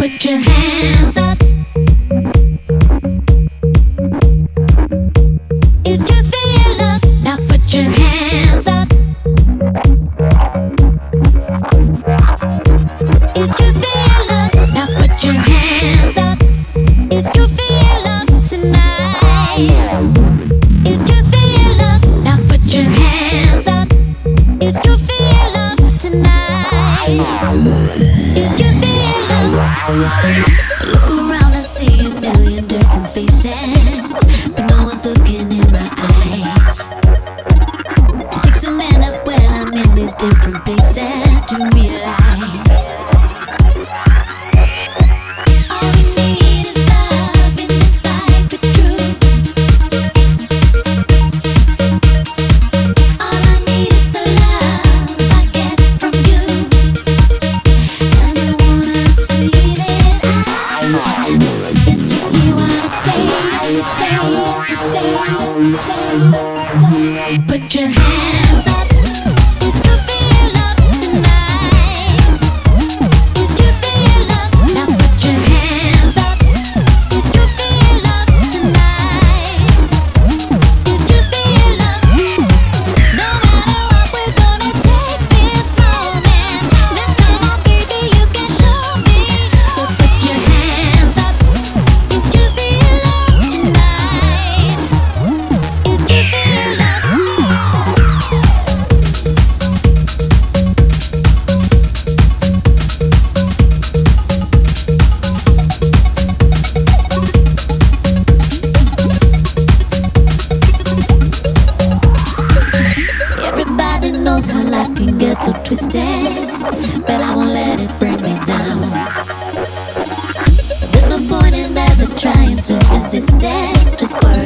put your hands up. If you feel love, now put your hands up. If you feel love, now put your hands up. If you feel love tonight. If you feel love, now put your hands up. If you feel love tonight. If you feel love. Look around, I see a million different faces, but no one's looking in my eyes. It takes a minute when I'm in these different places to realize all we need is love in this life, it's true. All I need is the love I get from you, and I wanna scream it out. If you hear what I'm saying, put your hands up. If you feel love tonight. If you feel love, now put your hands up. If you feel love tonight. If you feel love, no matter what, we're gonna take this moment. Now come on, baby, you can show me. So put your hands up. If you feel love tonight. If you feel love. Everybody knows how life can get so twisted, but I won't let it bring me down. There's no point in ever trying to resist it. Just worry